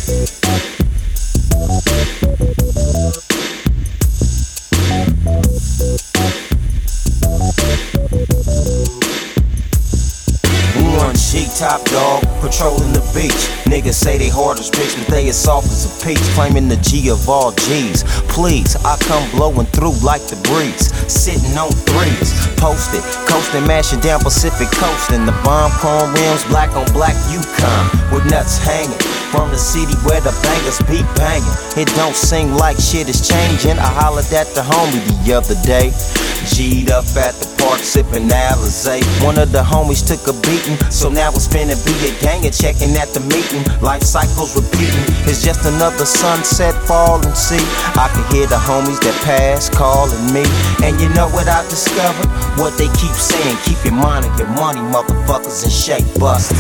Top dog, patrolling the beach. Niggas say they hard as bricks, but they as soft as a peach. Claiming the G of all G's. Please, I come blowing through like the breeze. Sitting on threes, posted, coasting, mashing down Pacific Coast. And the bomb chrome rims, black on black Yukon, with nuts hanging. From the city where the bangers be banging. It don't seem like shit is changing. I hollered at the homie the other day. G'd up at the park sipping Alizé. One of the homies took a beating, so now it's finna be a gang and checking at the meeting. Life cycles repeating, it's just another sunset falling. See, I can hear the homies that pass calling me. And you know what I discovered? What they keep saying, keep your mind on your money, motherfuckers, and shake busters.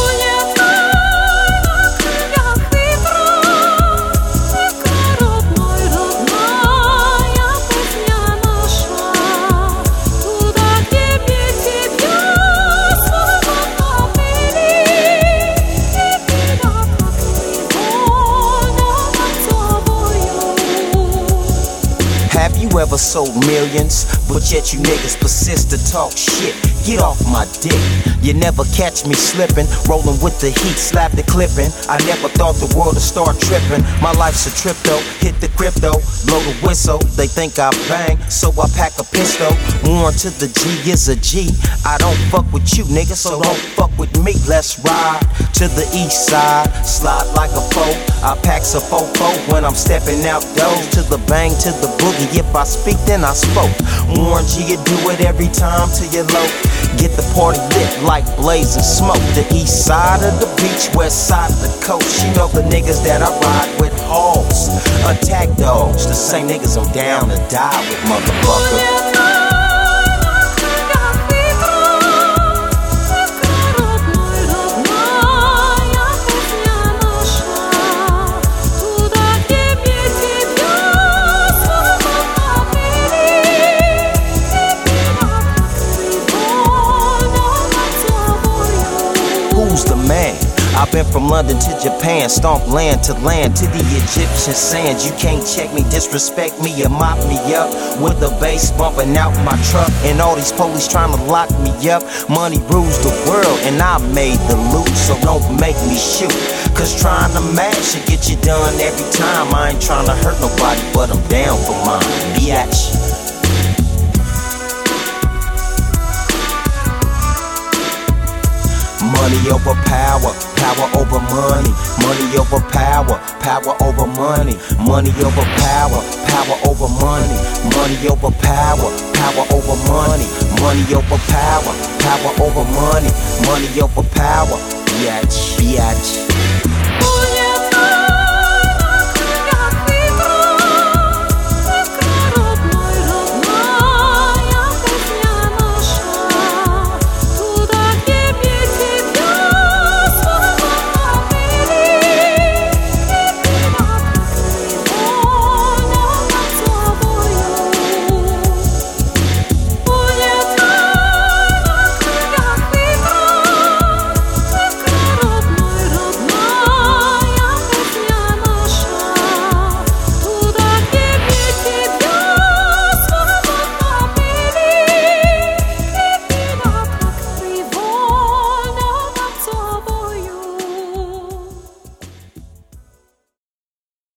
Have you ever sold millions, but yet you niggas persist to talk shit? Get off my dick. You never catch me slipping, rolling with the heat, slap the clipping. I never thought the world would start tripping. My life's a trip though, hit the crypto, blow the whistle. They think I bang, so I pack a pistol. Warn to the G is a G. I don't fuck with you, nigga, so don't fuck with me. Let's ride to the east side, slide like a foe. I packs a fofo when I'm stepping out doors. To the bang, to the boogie. If I speak, then I spoke. Warn G, you do it every time till you're low. Get the party lit like blazing smoke. The east side of the beach, west side of the coast. You know the niggas that I ride with, hogs, attack dogs. The same niggas I'm down to die with, motherfucker. Man, I've been from London to Japan, stomp land to the Egyptian sands. You can't check me, disrespect me, or mop me up with the bass bumping out my truck. And all these police trying to lock me up. Money rules the world, and I made the loot, so don't make me shoot. Cause trying to mash it get you done every time. I ain't trying to hurt nobody, but I'm down for mine. Biatch. Money over power, power over money. Money over power, power over money. Money over power, power over money. Money over power, power over money. Money over power, power over money. Money over power. Biatch, biatch.